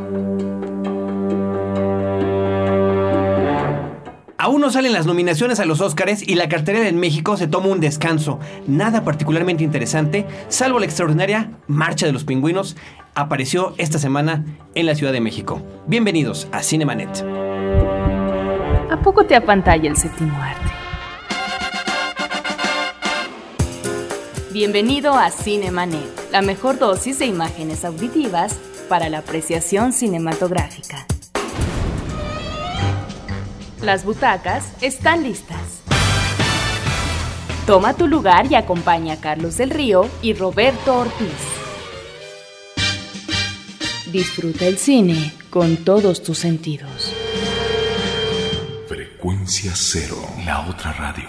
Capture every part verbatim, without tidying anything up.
Aún no salen las nominaciones a los Óscares y la cartelera en México se toma un descanso. Nada particularmente interesante, salvo la extraordinaria Marcha de los Pingüinos, apareció esta semana en la Ciudad de México. Bienvenidos a Cinemanet. ¿A poco te apantalla el séptimo arte? Bienvenido a Cinemanet, la mejor dosis de imágenes auditivas para la apreciación cinematográfica. Las butacas están listas. Toma tu lugar y acompaña a Carlos del Río y Roberto Ortiz. Disfruta el cine con todos tus sentidos. Frecuencia Cero, la otra radio.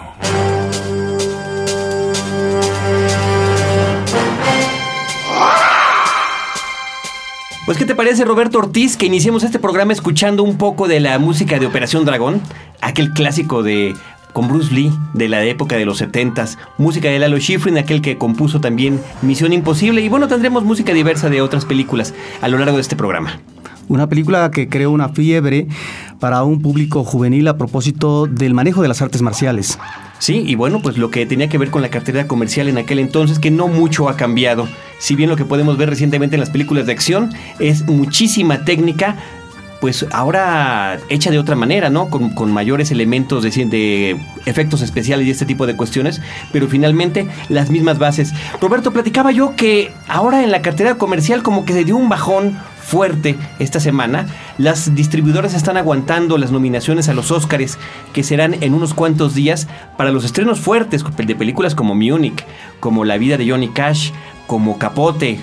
Pues, ¿qué te parece, Roberto Ortiz, que iniciemos este programa escuchando un poco de la música de Operación Dragón? Aquel clásico de con Bruce Lee de la época de los setentas, música de Lalo Schifrin, aquel que compuso también Misión Imposible, y bueno, tendremos música diversa de otras películas a lo largo de este programa. Una película que creó una fiebre para un público juvenil a propósito del manejo de las artes marciales. Sí, y bueno, pues lo que tenía que ver con la cartelera comercial en aquel entonces, que no mucho ha cambiado. Si bien lo que podemos ver recientemente en las películas de acción es muchísima técnica, pues ahora hecha de otra manera, ¿no? Con, con mayores elementos de, de efectos especiales y este tipo de cuestiones, pero finalmente las mismas bases. Roberto, platicaba yo que ahora en la cartelera comercial como que se dio un bajón fuerte esta semana. Las distribuidoras están aguantando las nominaciones a los Óscares, que serán en unos cuantos días, para los estrenos fuertes de películas como Munich, como La vida de Johnny Cash, como Capote,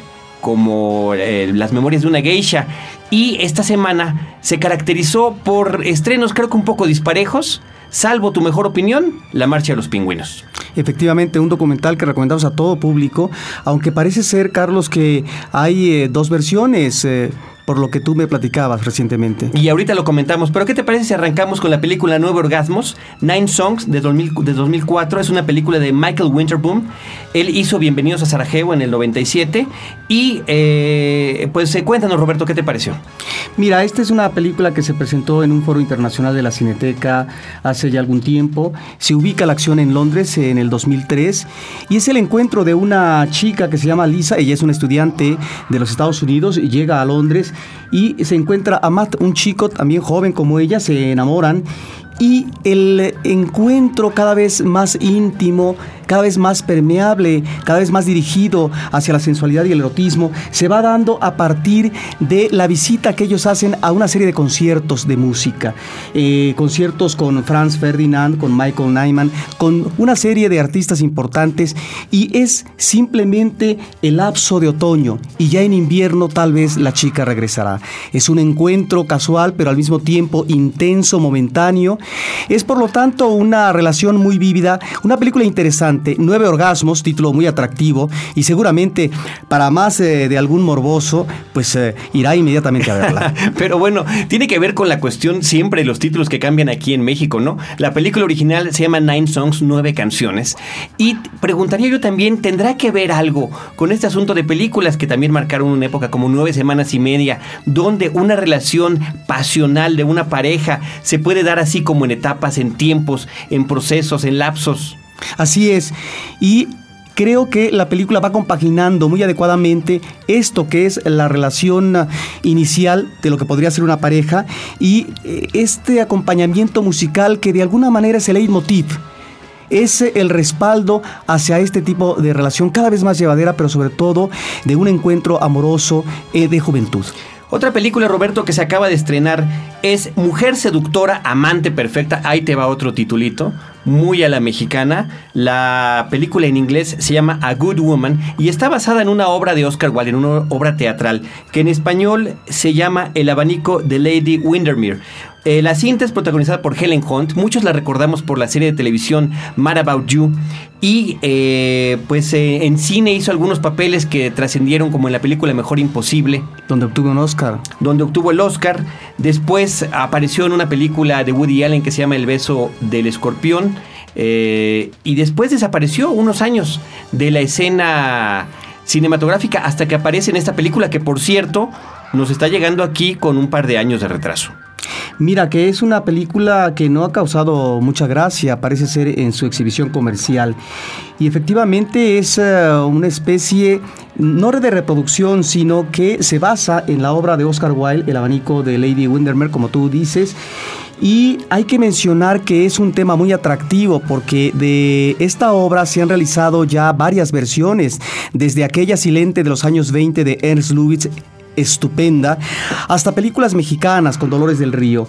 como eh, Las memorias de una geisha. Y esta semana se caracterizó por estrenos creo que un poco disparejos, salvo tu mejor opinión, La marcha de los pingüinos. Efectivamente, un documental que recomendamos a todo público, aunque parece ser, Carlos, que hay eh, dos versiones, eh, por lo que tú me platicabas recientemente. Y ahorita lo comentamos, pero ¿qué te parece si arrancamos con la película Nueve Orgasmos? Nine Songs, de, dos mil, de dos mil cuatro, es una película de Michael Winterbottom. Él hizo Bienvenidos a Sarajevo en el noventa y siete. Y eh, pues eh, cuéntanos, Roberto, ¿qué te pareció? Mira, esta es una película que se presentó en un foro internacional de la Cineteca hace ya algún tiempo. Se ubica la acción en Londres en el dos mil tres y es el encuentro de una chica que se llama Lisa. Ella es una estudiante de los Estados Unidos y llega a Londres y se encuentra a Matt, un chico también joven como ella. Se enamoran y el encuentro cada vez más íntimo, cada vez más permeable, cada vez más dirigido hacia la sensualidad y el erotismo, se va dando a partir de la visita que ellos hacen a una serie de conciertos de música. Eh, conciertos con Franz Ferdinand, con Michael Nyman, con una serie de artistas importantes, y es simplemente el lapso de otoño, y ya en invierno tal vez la chica regresará. Es un encuentro casual, pero al mismo tiempo intenso, momentáneo. Es por lo tanto una relación muy vívida, una película interesante. Nueve Orgasmos, título muy atractivo, y seguramente para más eh, de algún morboso, pues eh, irá inmediatamente a verla. Pero bueno, tiene que ver con la cuestión siempre de los títulos que cambian aquí en México, ¿no? La película original se llama Nine Songs, nueve canciones, y preguntaría yo también, ¿tendrá que ver algo con este asunto de películas que también marcaron una época como Nueve semanas y media, donde una relación pasional de una pareja se puede dar así como en etapas, en tiempos, en procesos, en lapsos? Así es, y creo que la película va compaginando muy adecuadamente esto que es la relación inicial de lo que podría ser una pareja y este acompañamiento musical que de alguna manera es el leitmotiv. Es el respaldo hacia este tipo de relación cada vez más llevadera, pero sobre todo de un encuentro amoroso eh, de juventud. Otra película, Roberto, que se acaba de estrenar es Mujer seductora, amante perfecta. Ahí te va otro titulito, muy a la mexicana. La película en inglés se llama A Good Woman y está basada en una obra de Oscar Wilde, en una obra teatral, que en español se llama El abanico de Lady Windermere. Eh, la cinta es protagonizada por Helen Hunt. Muchos la recordamos por la serie de televisión Mad About You. Y eh, pues eh, en cine hizo algunos papeles que trascendieron, como en la película Mejor Imposible, donde obtuvo un Oscar. Donde obtuvo el Oscar. Después apareció en una película de Woody Allen que se llama El beso del escorpión. Eh, y después desapareció unos años de la escena cinematográfica hasta que aparece en esta película que, por cierto, nos está llegando aquí con un par de años de retraso. Mira, que es una película que no ha causado mucha gracia, parece ser, en su exhibición comercial. Y efectivamente es uh, una especie, no de reproducción, sino que se basa en la obra de Oscar Wilde, El abanico de Lady Windermere, como tú dices. Y hay que mencionar que es un tema muy atractivo porque de esta obra se han realizado ya varias versiones, desde aquella silente de los años veinte de Ernst Lubitsch, estupenda, hasta películas mexicanas con Dolores del Río.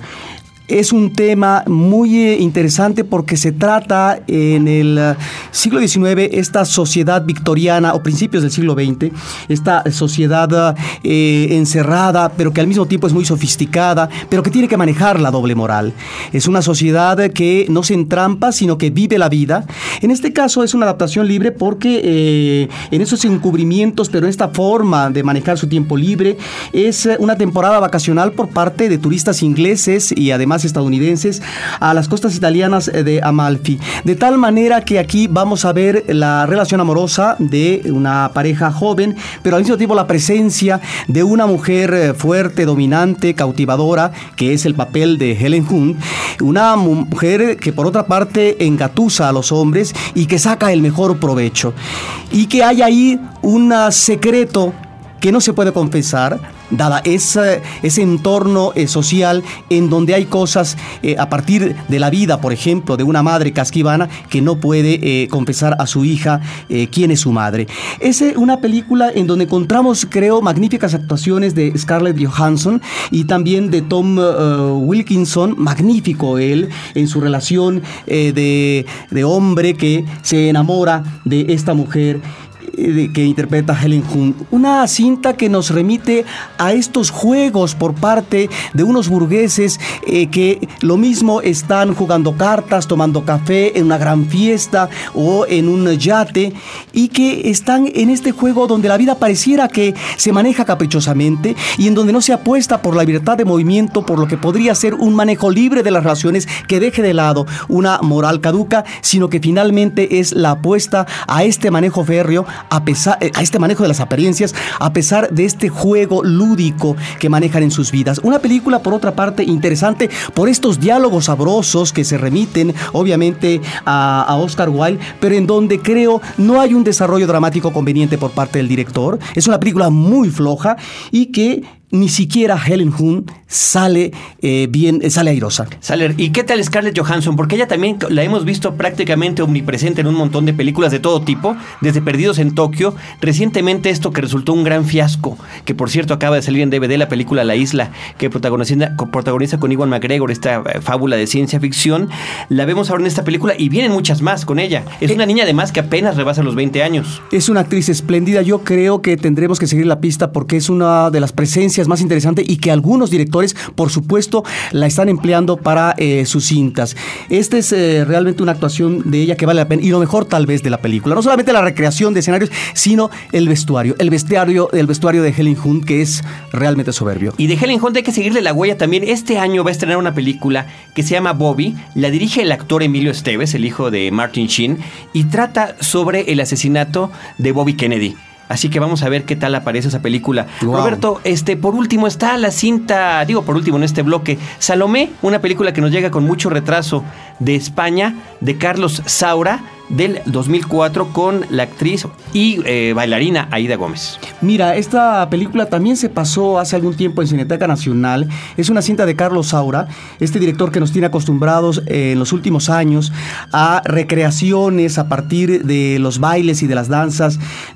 Es un tema muy eh, interesante porque se trata en el uh, siglo diecinueve, esta sociedad victoriana o principios del siglo veinte, esta sociedad eh, encerrada, pero que al mismo tiempo es muy sofisticada, pero que tiene que manejar la doble moral. Es una sociedad que no se entrampa, sino que vive la vida. En este caso es una adaptación libre porque eh, en esos encubrimientos, pero en esta forma de manejar su tiempo libre, es una temporada vacacional por parte de turistas ingleses y además estadounidenses a las costas italianas de Amalfi, de tal manera que aquí vamos a ver la relación amorosa de una pareja joven, pero al mismo tiempo la presencia de una mujer fuerte, dominante, cautivadora, que es el papel de Helen Hunt, una mujer que por otra parte engatusa a los hombres y que saca el mejor provecho, y que hay ahí un secreto que no se puede confesar, dada ese, ese entorno eh, social en donde hay cosas eh, a partir de la vida, por ejemplo, de una madre casquivana que no puede eh, confesar a su hija eh, quién es su madre. Es eh, una película en donde encontramos, creo, magníficas actuaciones de Scarlett Johansson y también de Tom uh, Wilkinson, magnífico él en su relación eh, de, de hombre que se enamora de esta mujer que interpreta Helen Hunt. Una cinta que nos remite a estos juegos por parte de unos burgueses eh, que lo mismo están jugando cartas, tomando café en una gran fiesta o en un yate, y que están en este juego donde la vida pareciera que se maneja caprichosamente y en donde no se apuesta por la libertad de movimiento, por lo que podría ser un manejo libre de las relaciones que deje de lado una moral caduca, sino que finalmente es la apuesta a este manejo férreo, a pesar a este manejo de las apariencias, a pesar de este juego lúdico que manejan en sus vidas. Una película, por otra parte, interesante por estos diálogos sabrosos que se remiten, obviamente, a, a Oscar Wilde, pero en donde creo no hay un desarrollo dramático conveniente por parte del director. Es una película muy floja y que ni siquiera Helen Hunt sale eh, bien, sale airosa. Sale. ¿Y qué tal Scarlett Johansson? Porque ella también la hemos visto prácticamente omnipresente en un montón de películas de todo tipo, desde Perdidos en Tokio, recientemente esto que resultó un gran fiasco, que por cierto acaba de salir en D V D, la película La Isla, que protagoniza, protagoniza con Ewan McGregor, esta fábula de ciencia ficción. La vemos ahora en esta película y vienen muchas más con ella. Es una niña además que apenas rebasa los veinte años. Es una actriz espléndida. Yo creo que tendremos que seguir la pista porque es una de las presencias más interesantes y que algunos directores, por supuesto, la están empleando para eh, sus cintas. Esta es eh, realmente una actuación de ella que vale la pena, y lo mejor tal vez de la película. No solamente la recreación de escenarios, sino el vestuario. El vestuario, el vestuario de Helen Hunt, que es realmente soberbio. Y de Helen Hunt hay que seguirle la huella también. Este año va a estrenar una película que se llama Bobby. La dirige el actor Emilio Esteves, el hijo de Martin Sheen, y trata sobre el asesinato de Bobby Kennedy. Así que vamos a ver qué tal aparece esa película. Wow. Roberto, este, por último está la cinta, digo por último en este bloque, Salomé, una película que nos llega con mucho retraso de España, de Carlos Saura, del dos mil cuatro, con la actriz y eh, bailarina Aida Gómez. Mira, esta película también se pasó hace algún tiempo en Cineteca Nacional. Es una cinta de Carlos Saura, este director que nos tiene acostumbrados eh, en los últimos años a recreaciones a partir de los bailes y de las danzas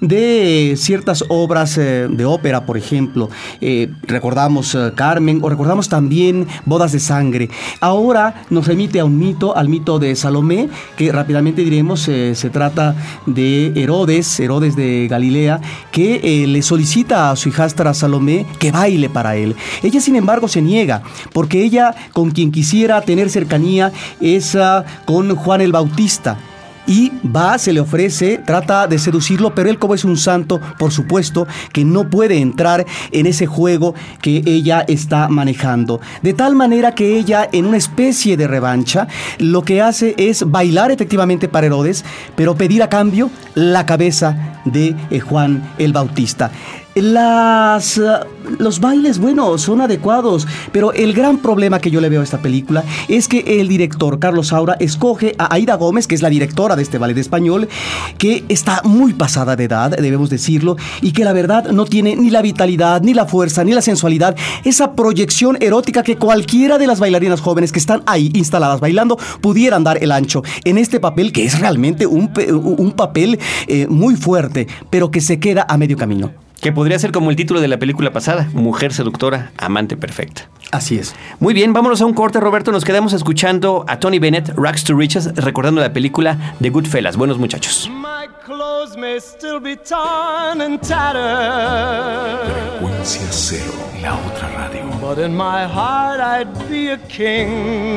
de eh, ciertas obras eh, de ópera, por ejemplo. Eh, recordamos eh, Carmen, o recordamos también Bodas de Sangre. Ahora nos remite a un mito, al mito de Salomé, que rápidamente diremos. Eh, se trata de Herodes, Herodes de Galilea, que eh, le solicita a su hijastra Salomé que baile para él. Ella, sin embargo, se niega, porque ella con quien quisiera tener cercanía es uh, con Juan el Bautista. y va, se le ofrece, trata de seducirlo, pero él, como es un santo, por supuesto que no puede entrar en ese juego que ella está manejando. De tal manera que ella, en una especie de revancha, lo que hace es bailar efectivamente para Herodes, pero pedir a cambio la cabeza de eh, Juan el Bautista. Las, uh, los bailes, bueno, son adecuados, pero el gran problema que yo le veo a esta película es que el director, Carlos Saura, escoge a Aida Gómez, que es la directora de este ballet español, que está muy pasada de edad, debemos decirlo, y que la verdad no tiene ni la vitalidad, ni la fuerza, ni la sensualidad, esa proyección erótica que cualquiera de las bailarinas jóvenes que están ahí instaladas bailando pudieran dar el ancho en este papel, que es realmente un, un papel eh, muy fuerte, pero que se queda a medio camino. Que podría ser como el título de la película pasada, Mujer seductora, amante perfecta. Así es. Muy bien, vámonos a un corte, Roberto. Nos quedamos escuchando a Tony Bennett, Rags to Riches, recordando la película The Goodfellas. Buenos muchachos. My clothes may still be torn and tattered. Frecuencia Cero, la otra radio. But in my heart I'd be a king.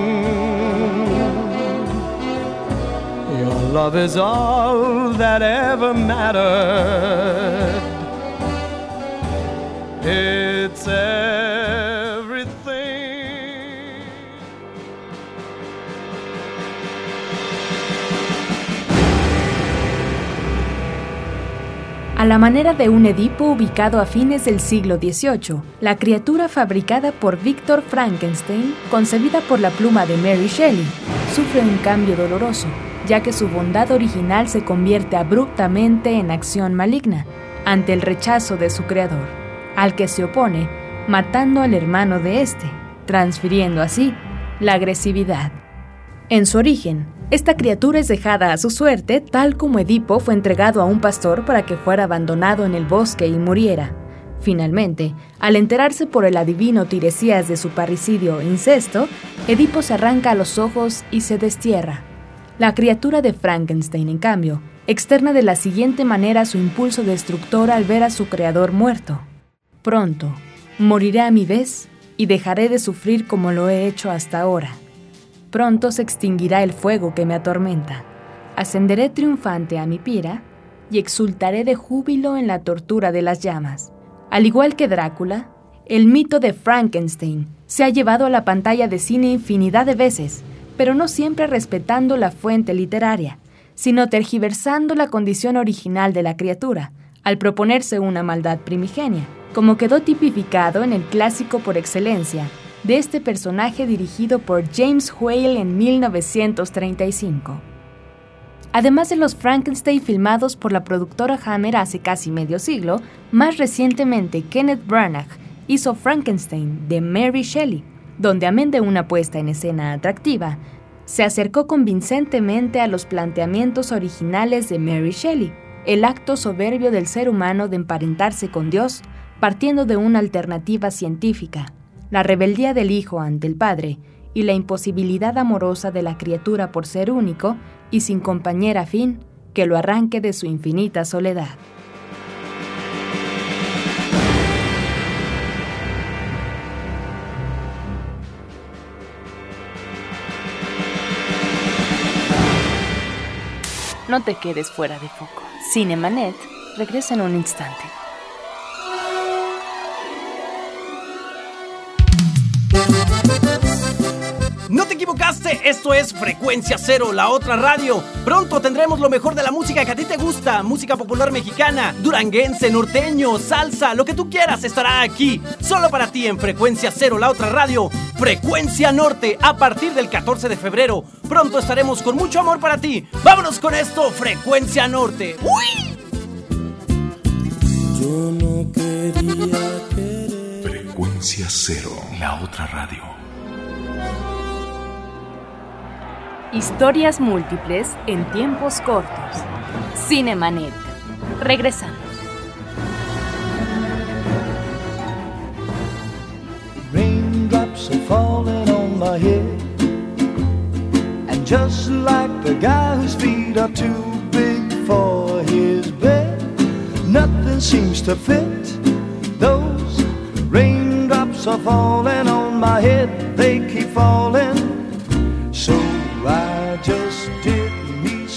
Your love is all that ever mattered. It's everything. A la manera de un Edipo ubicado a fines del siglo dieciocho, la criatura fabricada por Víctor Frankenstein, concebida por la pluma de Mary Shelley, sufre un cambio doloroso, ya que su bondad original se convierte abruptamente en acción maligna ante el rechazo de su creador, al que se opone, matando al hermano de este, transfiriendo así la agresividad. En su origen, esta criatura es dejada a su suerte, tal como Edipo fue entregado a un pastor para que fuera abandonado en el bosque y muriera. Finalmente, al enterarse por el adivino Tiresias de su parricidio e incesto, Edipo se arranca los ojos y se destierra. La criatura de Frankenstein, en cambio, externa de la siguiente manera su impulso destructor al ver a su creador muerto. Pronto, moriré a mi vez y dejaré de sufrir como lo he hecho hasta ahora. Pronto se extinguirá el fuego que me atormenta. Ascenderé triunfante a mi pira y exultaré de júbilo en la tortura de las llamas. Al igual que Drácula, el mito de Frankenstein se ha llevado a la pantalla de cine infinidad de veces, pero no siempre respetando la fuente literaria, sino tergiversando la condición original de la criatura, al proponerse una maldad primigenia, como quedó tipificado en el clásico por excelencia de este personaje dirigido por James Whale en mil novecientos treinta y cinco. Además de los Frankenstein filmados por la productora Hammer hace casi medio siglo, más recientemente Kenneth Branagh hizo Frankenstein de Mary Shelley, donde amén de una puesta en escena atractiva, se acercó convincentemente a los planteamientos originales de Mary Shelley, el acto soberbio del ser humano de emparentarse con Dios, partiendo de una alternativa científica, la rebeldía del hijo ante el padre y la imposibilidad amorosa de la criatura por ser único y sin compañera fin que lo arranque de su infinita soledad. No te quedes fuera de foco. Cinemanet regresa en un instante. No te equivocaste, esto es Frecuencia Cero, la otra radio. Pronto tendremos lo mejor de la música que a ti te gusta, música popular mexicana, duranguense, norteño, salsa, lo que tú quieras estará aquí, solo para ti en Frecuencia Cero, la otra radio, Frecuencia Norte, a partir del catorce de febrero. Pronto estaremos con mucho amor para ti. Vámonos con esto, Frecuencia Norte. ¡Uy! Yo no quería querer. Frecuencia Cero, la otra radio. Historias múltiples en tiempos cortos. Cinemanet. Regresamos. Raindrops are falling on my head, and just like the guy whose feet are too big for his bed, nothing seems to fit. Those raindrops are falling on my head, they keep falling. So I just did me some talk.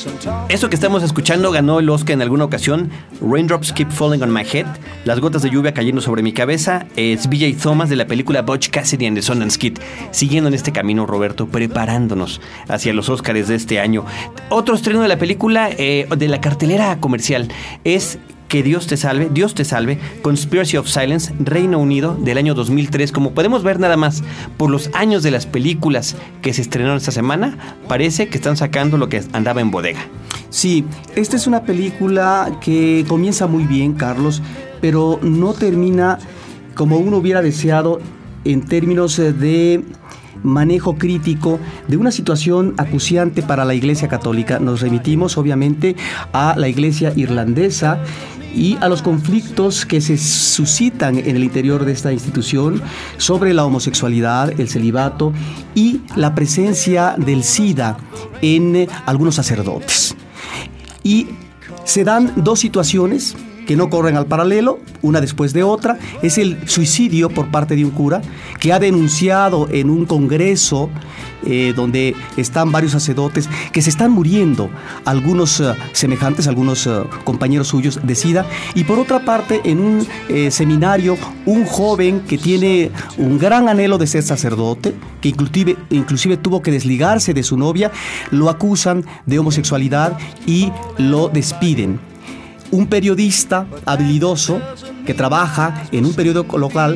Esto que estamos escuchando ganó el Oscar en alguna ocasión. Raindrops Keep Falling on My Head, las gotas de lluvia cayendo sobre mi cabeza. Es B J Thomas de la película Butch Cassidy and the Sundance Kid. Siguiendo en este camino, Roberto, preparándonos hacia los Oscars de este año. Otro estreno de la película, eh, de la cartelera comercial, es Que Dios te salve, Dios te salve, Conspiracy of Silence, Reino Unido, del año dos mil tres. Como podemos ver nada más por los años de las películas que se estrenaron esta semana, parece que están sacando lo que andaba en bodega. Sí, esta es una película que comienza muy bien, Carlos, pero no termina como uno hubiera deseado en términos de manejo crítico de una situación acuciante para la Iglesia Católica. Nos remitimos obviamente a la Iglesia irlandesa y a los conflictos que se suscitan en el interior de esta institución sobre la homosexualidad, el celibato y la presencia del SIDA en algunos sacerdotes. Y se dan dos situaciones que no corren al paralelo, una después de otra. Es el suicidio por parte de un cura que ha denunciado en un congreso eh, donde están varios sacerdotes que se están muriendo, algunos uh, semejantes, algunos uh, compañeros suyos de SIDA, y por otra parte en un eh, seminario un joven que tiene un gran anhelo de ser sacerdote, que inclusive, inclusive tuvo que desligarse de su novia, lo acusan de homosexualidad y lo despiden. Un periodista habilidoso que trabaja en un periódico local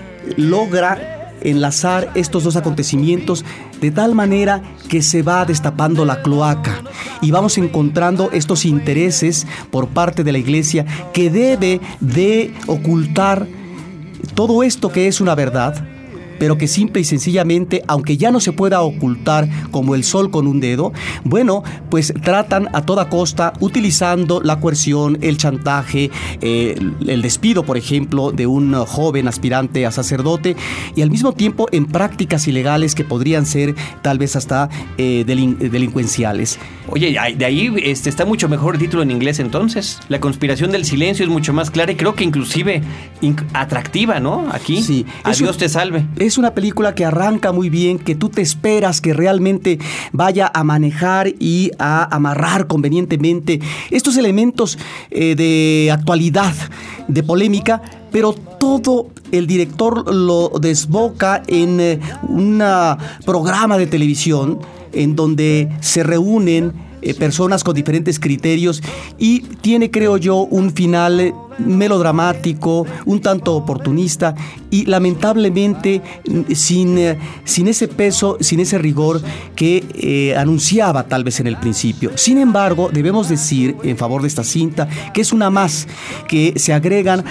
logra enlazar estos dos acontecimientos de tal manera que se va destapando la cloaca y vamos encontrando estos intereses por parte de la Iglesia que debe de ocultar todo esto que es una verdad, pero que simple y sencillamente, aunque ya no se pueda ocultar como el sol con un dedo, bueno, pues tratan a toda costa, utilizando la coerción, el chantaje, eh, el despido, por ejemplo, de un joven aspirante a sacerdote, y al mismo tiempo en prácticas ilegales que podrían ser tal vez hasta eh, delin- delincuenciales. Oye, de ahí este, está mucho mejor el título en inglés entonces. La conspiración del silencio es mucho más clara y creo que inclusive inc- atractiva, ¿no? Aquí, sí, a eso, Dios te salve. Es una película que arranca muy bien, que tú te esperas que realmente vaya a manejar y a amarrar convenientemente estos elementos eh, de actualidad, de polémica, pero todo el director lo desboca en eh, un programa de televisión en donde se reúnen eh, personas con diferentes criterios y tiene, creo yo, un final melodramático, un tanto oportunista y lamentablemente sin, sin ese peso, sin ese rigor que eh, anunciaba tal vez en el principio. Sin embargo, debemos decir en favor de esta cinta que es una más que se agregan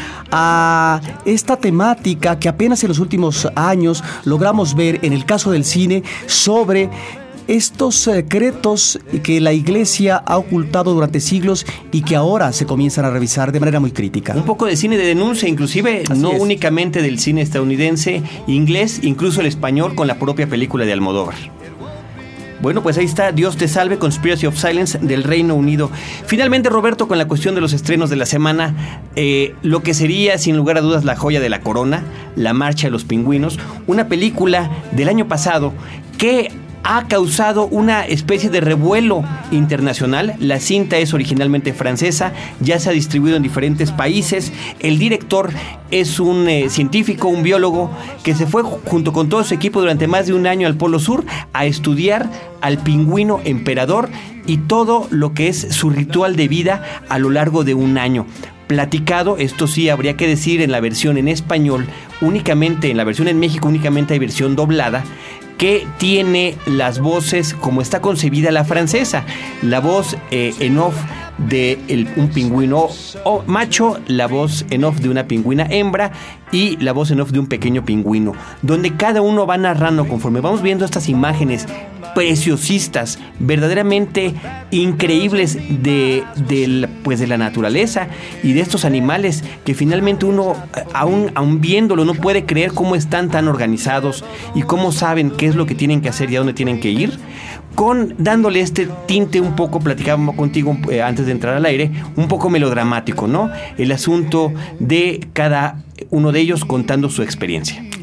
a esta temática que apenas en los últimos años logramos ver en el caso del cine sobre estos secretos que la Iglesia ha ocultado durante siglos y que ahora se comienzan a revisar de manera muy crítica. Un poco de cine de denuncia, inclusive Así no es. únicamente del cine estadounidense, inglés, incluso el español con la propia película de Almodóvar. Bueno, pues ahí está, Dios te salve, Conspiracy of Silence del Reino Unido. Finalmente, Roberto, con la cuestión de los estrenos de la semana, eh, lo que sería, sin lugar a dudas, la joya de la corona, La Marcha de los Pingüinos, una película del año pasado que ha causado una especie de revuelo internacional. La cinta es originalmente francesa, ya se ha distribuido en diferentes países. El director es un eh, científico, un biólogo, que se fue junto con todo su equipo durante más de un año al Polo Sur a estudiar al pingüino emperador y todo lo que es su ritual de vida a lo largo de un año. Platicado, esto sí habría que decir en la versión en español, únicamente en la versión en México únicamente hay versión doblada, que tiene las voces como está concebida la francesa, la voz eh, en off de el, un pingüino o macho, la voz en off de una pingüina hembra y la voz en off de un pequeño pingüino, donde cada uno va narrando conforme vamos viendo estas imágenes preciosistas, verdaderamente increíbles de, de, pues de la naturaleza y de estos animales que finalmente uno, aún, aún viéndolo, no puede creer cómo están tan organizados y cómo saben qué es lo que tienen que hacer y a dónde tienen que ir, con dándole este tinte un poco, platicábamos contigo eh, antes de entrar al aire, un poco melodramático, ¿no? El asunto de cada uno de ellos contando su experiencia.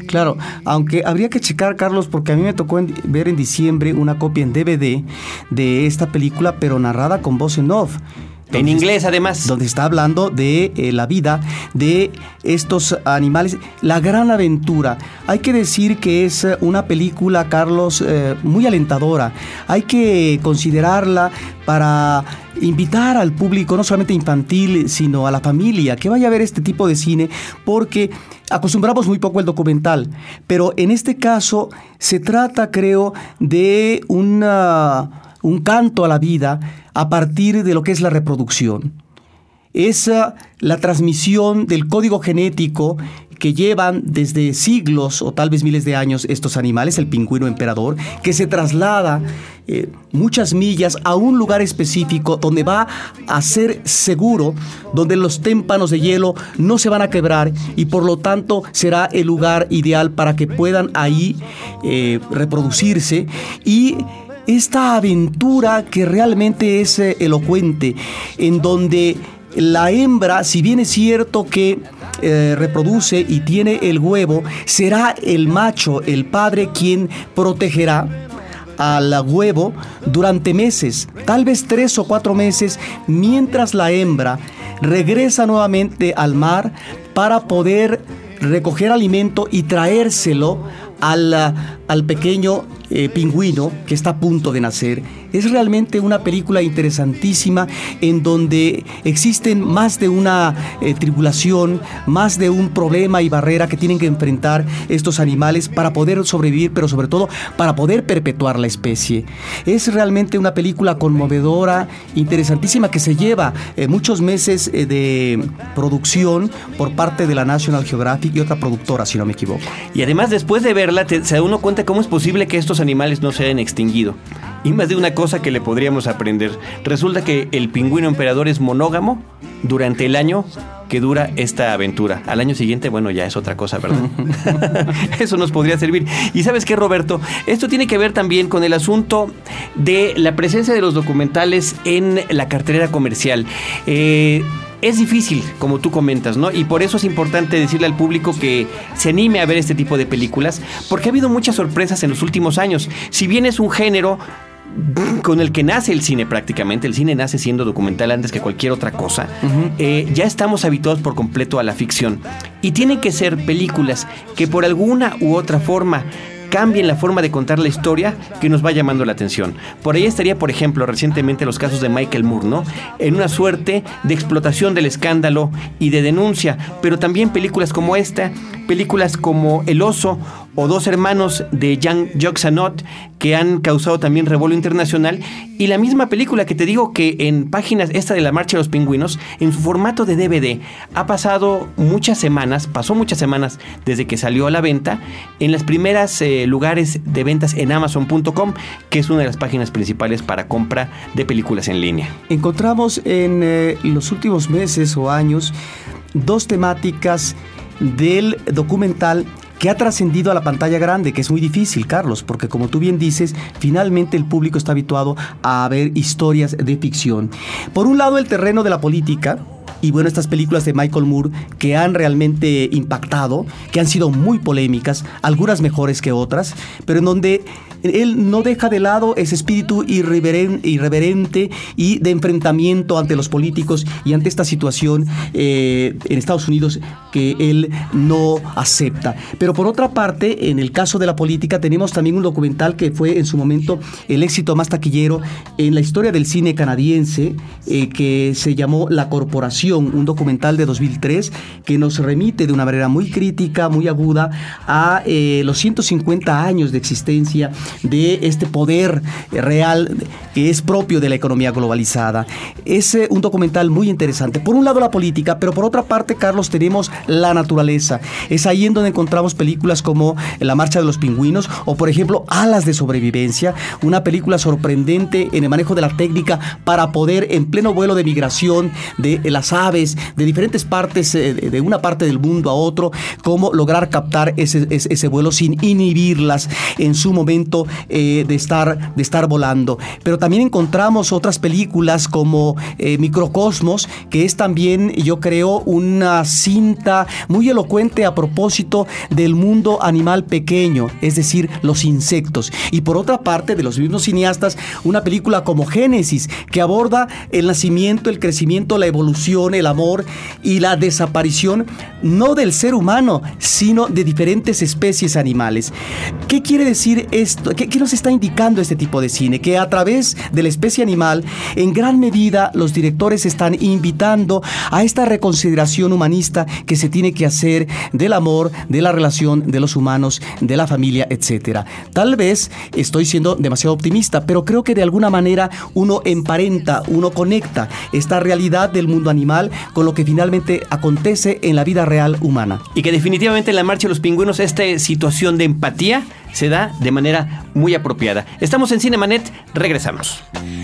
Claro, aunque habría que checar, Carlos, porque a mí me tocó en, ver en diciembre una copia en D V D de esta película, pero narrada con voz en off. En inglés, además. Donde está hablando de eh, la vida de estos animales. La gran aventura. Hay que decir que es una película, Carlos, eh, muy alentadora. Hay que considerarla para invitar al público, no solamente infantil, sino a la familia, que vaya a ver este tipo de cine, porque acostumbramos muy poco el documental. Pero en este caso se trata, creo, de una... un canto a la vida a partir de lo que es la reproducción. Es uh, la transmisión del código genético que llevan desde siglos o tal vez miles de años estos animales, el pingüino emperador, que se traslada eh, muchas millas a un lugar específico donde va a ser seguro, donde los témpanos de hielo no se van a quebrar y por lo tanto será el lugar ideal para que puedan ahí eh, reproducirse. Y esta aventura que realmente es eh, elocuente, en donde la hembra, si bien es cierto que eh, reproduce y tiene el huevo, será el macho, el padre, quien protegerá al huevo durante meses, tal vez tres o cuatro meses, mientras la hembra regresa nuevamente al mar para poder recoger alimento y traérselo al, al pequeño eh, pingüino que está a punto de nacer. Es realmente una película interesantísima en donde existen más de una eh, tribulación, más de un problema y barrera que tienen que enfrentar estos animales para poder sobrevivir, pero sobre todo para poder perpetuar la especie. Es realmente una película conmovedora, interesantísima, que se lleva eh, muchos meses eh, de producción por parte de la National Geographic y otra productora, si no me equivoco. Y además, después de verla, te, se da uno cuenta cómo es posible que estos animales no se hayan extinguido. Y más de una cosa que le podríamos aprender. Resulta que el pingüino emperador es monógamo durante el año que dura esta aventura. Al año siguiente, bueno, ya es otra cosa, ¿verdad? Eso nos podría servir. Y ¿sabes qué, Roberto? Esto tiene que ver también con el asunto de la presencia de los documentales en la cartelera comercial. Eh... Es difícil, como tú comentas, ¿no? Y por eso es importante decirle al público que se anime a ver este tipo de películas, porque ha habido muchas sorpresas en los últimos años. Si bien es un género con el que nace el cine prácticamente, el cine nace siendo documental antes que cualquier otra cosa, uh-huh. eh, ya estamos habituados por completo a la ficción. Y tienen que ser películas que por alguna u otra forma cambien la forma de contar la historia que nos va llamando la atención. Por ahí estaría, por ejemplo, recientemente los casos de Michael Moore, ¿no? En una suerte de explotación del escándalo y de denuncia, pero también películas como esta, películas como El Oso o Dos Hermanos de Jean-Jacques Annaud, que han causado también revuelo internacional, y la misma película que te digo que en páginas, esta de La Marcha de los Pingüinos, en su formato de D V D, ha pasado muchas semanas, pasó muchas semanas desde que salió a la venta, en las primeras eh, lugares de ventas en Amazon punto com, que es una de las páginas principales para compra de películas en línea. Encontramos en eh, los últimos meses o años dos temáticas del documental que ha trascendido a la pantalla grande, que es muy difícil, Carlos, porque como tú bien dices, finalmente el público está habituado a ver historias de ficción. Por un lado, el terreno de la política, y bueno, estas películas de Michael Moore que han realmente impactado, que han sido muy polémicas, algunas mejores que otras, pero en donde él no deja de lado ese espíritu irreveren, irreverente y de enfrentamiento ante los políticos y ante esta situación eh, en Estados Unidos que él no acepta. Pero por otra parte, en el caso de la política, tenemos también un documental que fue en su momento el éxito más taquillero en la historia del cine canadiense, eh, que se llamó La Corporación, un documental de dos mil tres que nos remite de una manera muy crítica, muy aguda a eh, los ciento cincuenta años de existencia de este poder real que es propio de la economía globalizada. Es eh, un documental muy interesante. Por un lado la política, pero por otra parte, Carlos, tenemos la naturaleza. Es ahí en donde encontramos películas como La Marcha de los Pingüinos o, por ejemplo, Alas de Sobrevivencia, una película sorprendente en el manejo de la técnica para poder, en pleno vuelo de migración de las aves de diferentes partes, eh, de una parte del mundo a otro, cómo lograr captar ese, ese, ese vuelo sin inhibirlas en su momento eh, de, estar, de estar volando. Pero también encontramos otras películas como eh, Microcosmos, que es también, yo creo, una cinta muy elocuente a propósito del mundo animal pequeño, es decir, los insectos. Y por otra parte, de los mismos cineastas, una película como Génesis, que aborda el nacimiento, el crecimiento, la evolución, el amor y la desaparición, no del ser humano, sino de diferentes especies animales. ¿Qué quiere decir esto? ¿Qué, qué nos está indicando este tipo de cine? Que a través de la especie animal, en gran medida, los directores están invitando a esta reconsideración humanista que se tiene que hacer del amor, de la relación de los humanos, de la familia, etcétera. Tal vez estoy siendo demasiado optimista, pero creo que de alguna manera uno emparenta, uno conecta esta realidad del mundo animal con lo que finalmente acontece en la vida real humana. Y que definitivamente en La Marcha de los Pingüinos esta situación de empatía se da de manera muy apropiada. Estamos en Cinemanet, regresamos.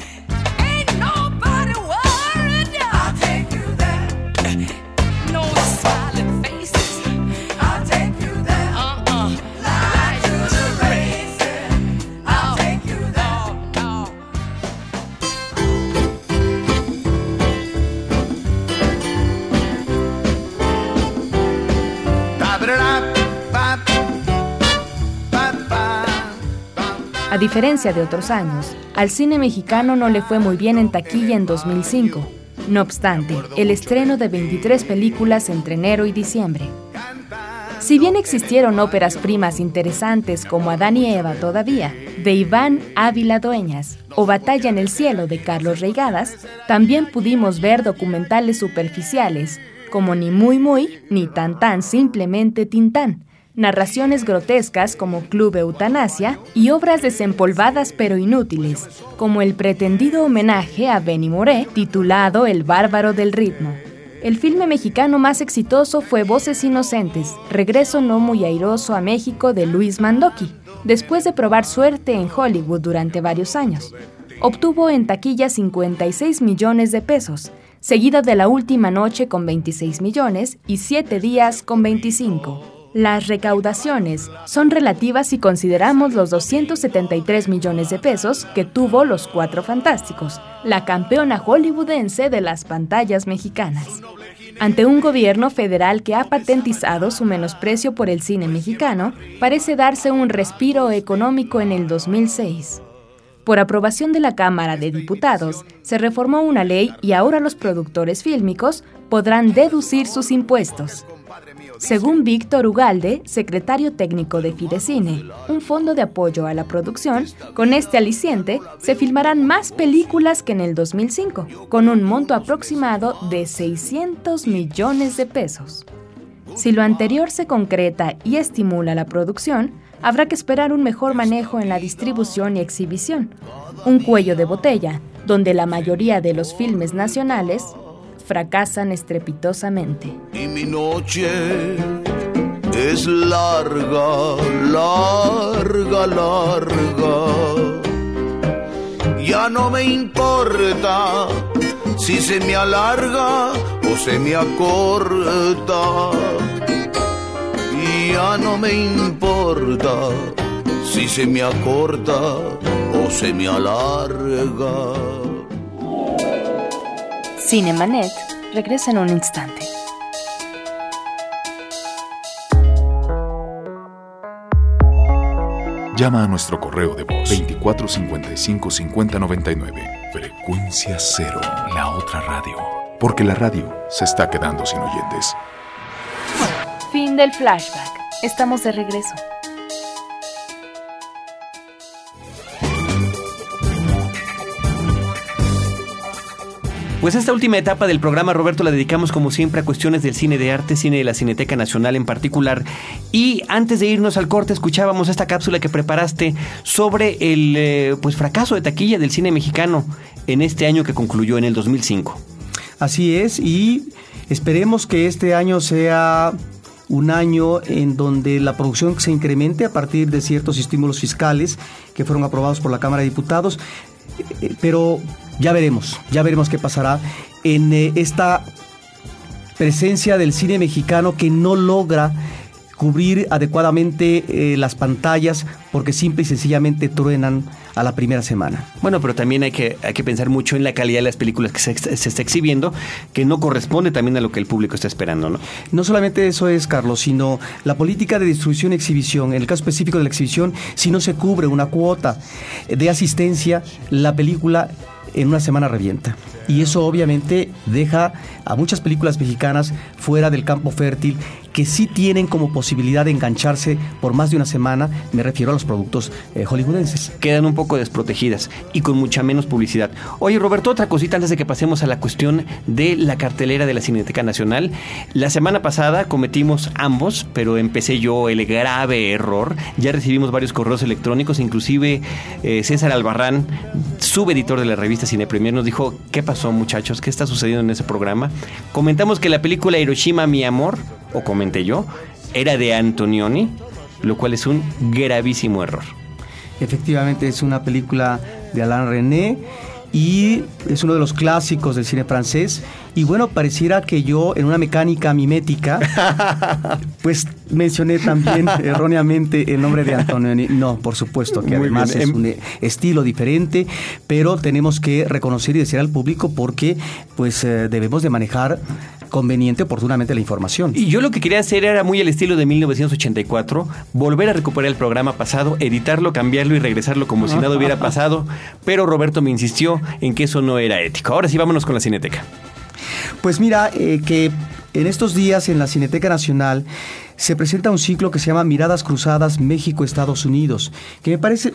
A diferencia de otros años, al cine mexicano no le fue muy bien en taquilla en dos mil cinco. No obstante, el estreno de veintitrés películas entre enero y diciembre. Si bien existieron óperas primas interesantes como Adán y Eva todavía, de Iván Ávila Dueñas, o Batalla en el cielo de Carlos Reigadas, también pudimos ver documentales superficiales como Ni muy muy, ni tan tan, simplemente Tintán, narraciones grotescas como Club Eutanasia y obras desempolvadas pero inútiles, como el pretendido homenaje a Benny Moré titulado El bárbaro del ritmo. El filme mexicano más exitoso fue Voces inocentes, regreso no muy airoso a México de Luis Mandoki, después de probar suerte en Hollywood durante varios años. Obtuvo en taquilla cincuenta y seis millones de pesos, seguida de La última noche con veintiséis millones y Siete días con veinticinco. Las recaudaciones son relativas si consideramos los doscientos setenta y tres millones de pesos que tuvo Los Cuatro Fantásticos, la campeona hollywoodense de las pantallas mexicanas. Ante un gobierno federal que ha patentizado su menosprecio por el cine mexicano, parece darse un respiro económico en el dos mil seis. Por aprobación de la Cámara de Diputados, se reformó una ley y ahora los productores fílmicos podrán deducir sus impuestos. Según Víctor Ugalde, secretario técnico de Fidecine, un fondo de apoyo a la producción, con este aliciente se filmarán más películas que en el dos mil cinco, con un monto aproximado de seiscientos millones de pesos. Si lo anterior se concreta y estimula la producción, habrá que esperar un mejor manejo en la distribución y exhibición, un cuello de botella, donde la mayoría de los filmes nacionales fracasan estrepitosamente. Y mi noche es larga, larga, larga. Ya no me importa si se me alarga o se me acorta. Y ya no me importa si se me acorta o se me alarga. Cinemanet regresa en un instante. Llama a nuestro correo de voz veinticuatro cincuenta y cinco cincuenta noventa y nueve. Frecuencia Cero, la otra radio. Porque la radio se está quedando sin oyentes. Fin del flashback. Estamos de regreso. Pues esta última etapa del programa, Roberto, la dedicamos como siempre a cuestiones del cine de arte, cine de la Cineteca Nacional en particular. Y antes de irnos al corte, escuchábamos esta cápsula que preparaste sobre el eh, pues fracaso de taquilla del cine mexicano en este año que concluyó en el dos mil cinco. Así es, y esperemos que este año sea un año en donde la producción se incremente a partir de ciertos estímulos fiscales que fueron aprobados por la Cámara de Diputados, pero ya veremos, ya veremos qué pasará en eh, esta presencia del cine mexicano que no logra cubrir adecuadamente eh, las pantallas porque simple y sencillamente truenan a la primera semana. Bueno, pero también hay que, hay que pensar mucho en la calidad de las películas que se, se está exhibiendo, que no corresponde también a lo que el público está esperando, ¿no? No solamente eso es, Carlos, sino la política de distribución y exhibición. En el caso específico de la exhibición, si no se cubre una cuota de asistencia, la película en una semana revienta. Y eso obviamente deja a muchas películas mexicanas fuera del campo fértil que sí tienen como posibilidad de engancharse por más de una semana, me refiero a los productos eh, hollywoodenses. Quedan un poco desprotegidas y con mucha menos publicidad. Oye, Roberto, otra cosita antes de que pasemos a la cuestión de la cartelera de la Cineteca Nacional. La semana pasada cometimos ambos, pero empecé yo el grave error. Ya recibimos varios correos electrónicos, inclusive eh, César Albarrán, subeditor de la revista Cine Premier, nos dijo, ¿qué pasó, muchachos? ¿Qué está sucediendo en ese programa? Comentamos que la película Hiroshima, mi amor, o comenté yo, era de Antonioni, lo cual es un gravísimo error. Efectivamente es una película de Alain Resnais y es uno de los clásicos del cine francés. Y bueno, pareciera que yo en una mecánica mimética pues mencioné también erróneamente el nombre de Antonioni. No, por supuesto que Muy además bien. es un estilo diferente, pero tenemos que reconocer y decir al público porque pues eh, debemos de manejar conveniente, oportunamente la información. Y yo lo que quería hacer era muy al estilo de mil novecientos ochenta y cuatro, volver a recuperar el programa pasado, editarlo, cambiarlo y regresarlo como si nada hubiera pasado, pero Roberto me insistió en que eso no era ético. Ahora sí, vámonos con la Cineteca. Pues mira, eh, que en estos días en la Cineteca Nacional se presenta un ciclo que se llama Miradas Cruzadas México-Estados Unidos, que me parece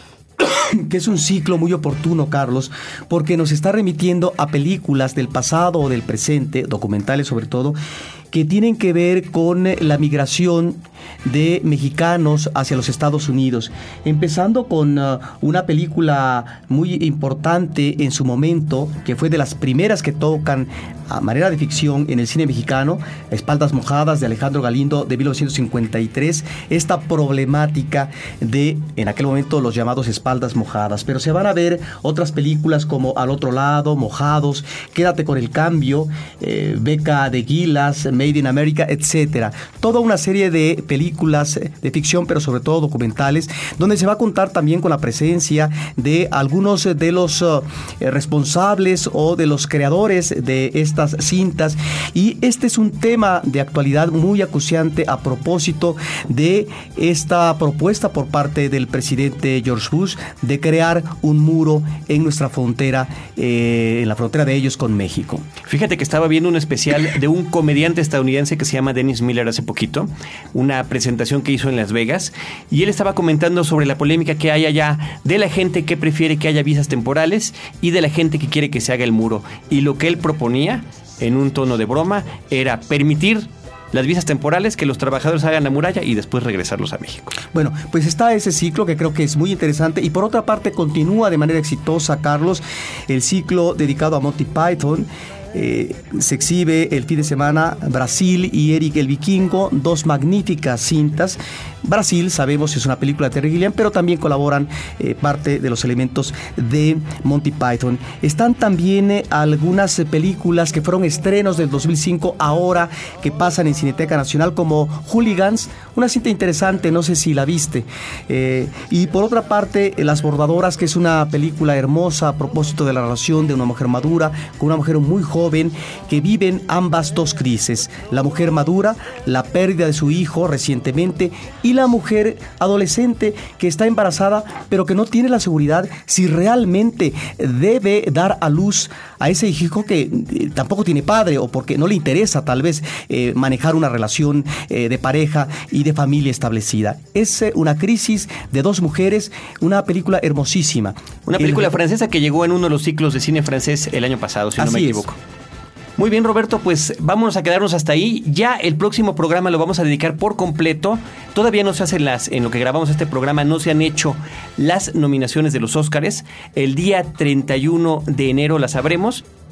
que es un ciclo muy oportuno, Carlos, porque nos está remitiendo a películas del pasado o del presente, documentales sobre todo, que tienen que ver con la migración de mexicanos hacia los Estados Unidos. Empezando con uh, una película muy importante en su momento, que fue de las primeras que tocan a manera de ficción en el cine mexicano, Espaldas Mojadas, de Alejandro Galindo, de mil novecientos cincuenta y tres, esta problemática de, en aquel momento, los llamados espaldas mojadas. Pero se van a ver otras películas como Al Otro Lado, Mojados, Quédate con el Cambio, eh, Beca de Gilas, Made in America, etcétera. Toda una serie de películas de ficción, pero sobre todo documentales, donde se va a contar también con la presencia de algunos de los uh, responsables o de los creadores de estas cintas. Y este es un tema de actualidad muy acuciante a propósito de esta propuesta por parte del presidente George Bush de crear un muro en nuestra frontera, eh, en la frontera de ellos con México. Fíjate que estaba viendo un especial de un comediante estadounidense que se llama Dennis Miller hace poquito, una presentación que hizo en Las Vegas, y él estaba comentando sobre la polémica que hay allá de la gente que prefiere que haya visas temporales y de la gente que quiere que se haga el muro. Y lo que él proponía, en un tono de broma, era permitir las visas temporales, que los trabajadores hagan la muralla y después regresarlos a México. Bueno, pues está ese ciclo que creo que es muy interesante, y por otra parte continúa de manera exitosa, Carlos, el ciclo dedicado a Monty Python. Eh, se exhibe el fin de semana Brasil y Eric el Vikingo, dos magníficas cintas. Brasil, sabemos, es una película de Terry Gilliam, pero también colaboran eh, parte de los elementos de Monty Python. Están también eh, algunas eh, películas que fueron estrenos del dos mil cinco, ahora que pasan en Cineteca Nacional, como Hooligans, una cinta interesante, no sé si la viste. Eh, y por otra parte, eh, Las Bordadoras, que es una película hermosa a propósito de la relación de una mujer madura con una mujer muy joven, que viven ambas dos crisis: la mujer madura, la pérdida de su hijo recientemente, y la mujer adolescente que está embarazada pero que no tiene la seguridad si realmente debe dar a luz a ese hijo que eh, tampoco tiene padre, o porque no le interesa tal vez eh, manejar una relación eh, de pareja y de familia establecida. Es eh, una crisis de dos mujeres, una película hermosísima. Una película el... francesa que llegó en uno de los ciclos de cine francés el año pasado, si Así no me es. equivoco. Muy bien, Roberto, pues vámonos a quedarnos hasta ahí. Ya el próximo programa lo vamos a dedicar por completo. Todavía no se hacen las, en lo que grabamos este programa, no se han hecho las nominaciones de los Óscares. El día treinta y uno de enero las sabremos.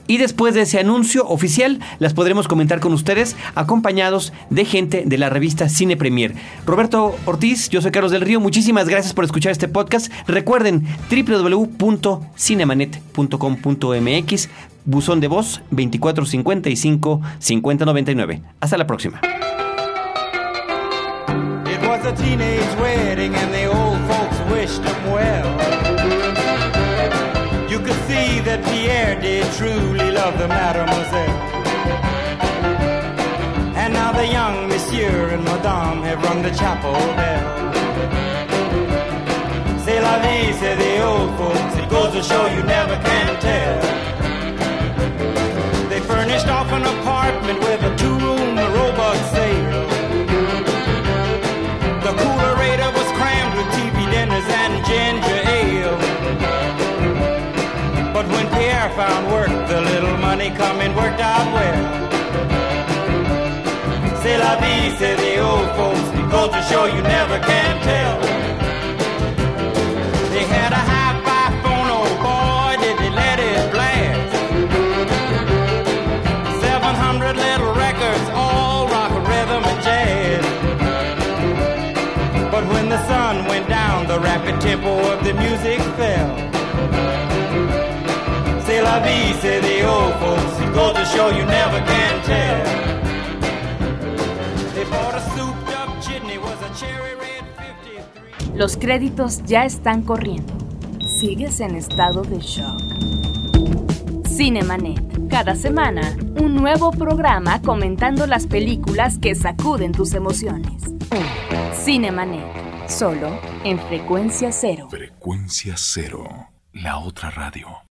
Y después de ese anuncio oficial, las podremos comentar con ustedes, acompañados de gente de la revista Cine Premier. Roberto Ortiz, yo soy Carlos del Río, muchísimas gracias por escuchar este podcast. Recuerden, doble u doble u doble u punto cinemanet punto com punto m x, buzón de voz veinticuatro cincuenta y cinco cincuenta noventa y nueve. Hasta la próxima. It was a teenage wedding and the old folks wished them well. You could see that Pierre did truly love the mademoiselle. And now the young monsieur and madame have rung the chapel bell. C'est la vie, say the old folks, it goes to show you never can tell. They furnished off an apartment with a two-room robot sale. The coolerator was crammed with T V dinners and ginger ale. But when Pierre found work, the little money coming worked out well. C'est la vie, say the old folks, it goes to show you never can tell. They had a hi-fi phone, oh boy, did they let it blast. Seven hundred little records, all rock, rhythm, and jazz. But when the sun went down, the rapid tempo of the music fell. C'est la vie, say the old folks, it goes to show you never can tell. They bought a souped up chitney, was a cherry red fifty-three. Los créditos ya están corriendo. Sigues en estado de shock. Cinemanet. Cada semana, un nuevo programa comentando las películas que sacuden tus emociones. Cinemanet. Solo en Frecuencia Cero. Frecuencia Cero, la otra radio.